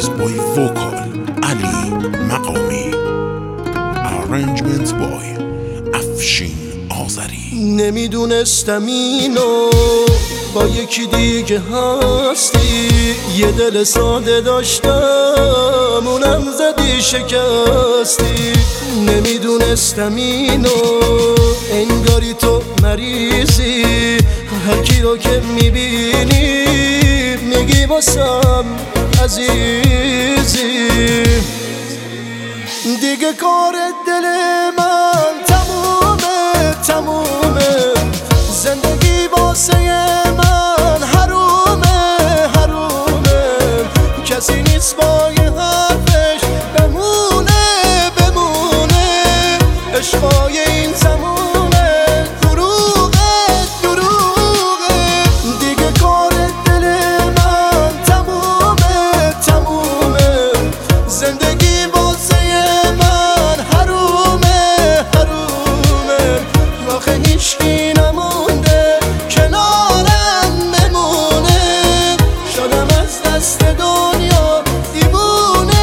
Produced by Vocal Ali Maqami. Arrangement by افشین آذری. نمیدونستم اینو با یکی دیگه هستی، یه دل ساده داشتم اونم زدی شکستی. نمیدونستم اینو انگاری تو مریضی، هر کی رو که میبینی میگی واسم عزیزی. دیگه کار دل من تمومه، زندگی واسه من حرومه، کسی نیست با یه حرفش بمونه، عشقای این زمونه دروغه. دیگه کار دل من تمومه، زندگی واسه من حرومه، آخه هیچکی نمونده کنارم بمونه، شدم از دست دنیا دیوونه.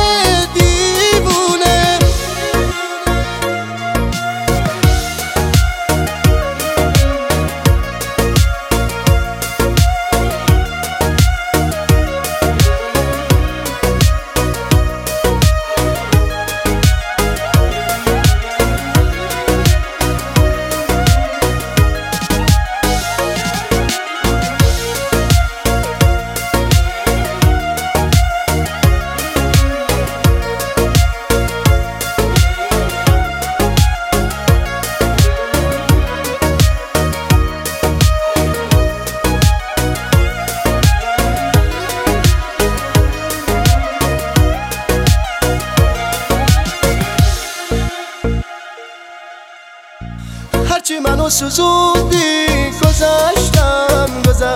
هرچی منو سوزوندی گذشتم،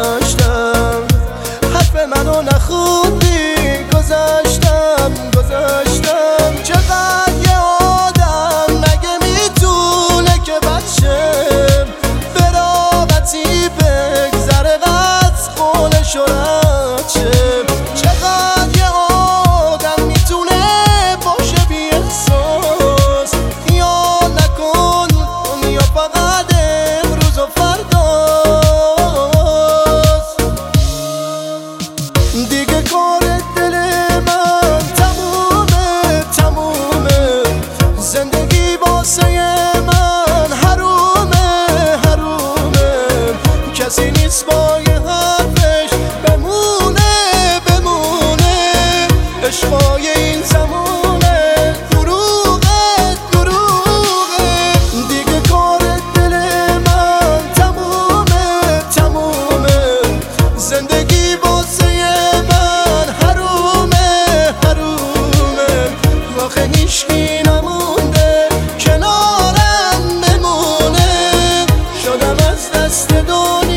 حرف منو نخوندی گذشتم. چقدر یه آدم مگه میتونه که بچه به راحتی بگذره از خونش و رچه؟ چقدر یه آدم میتونه باشه بی احساس، یا نکن یا فقط امروز و فرداست. دیگه کار دل من تمومه، زندگی واسه من حرومه، کسی نیست با یه حرفش بمونه، عشقای این زمونه دروغه. دیگه کار دل من تمومه، زندگی واسه من حرومه، آخه هیچکی نمونده کنارم بمونه، شدم از دست دنیا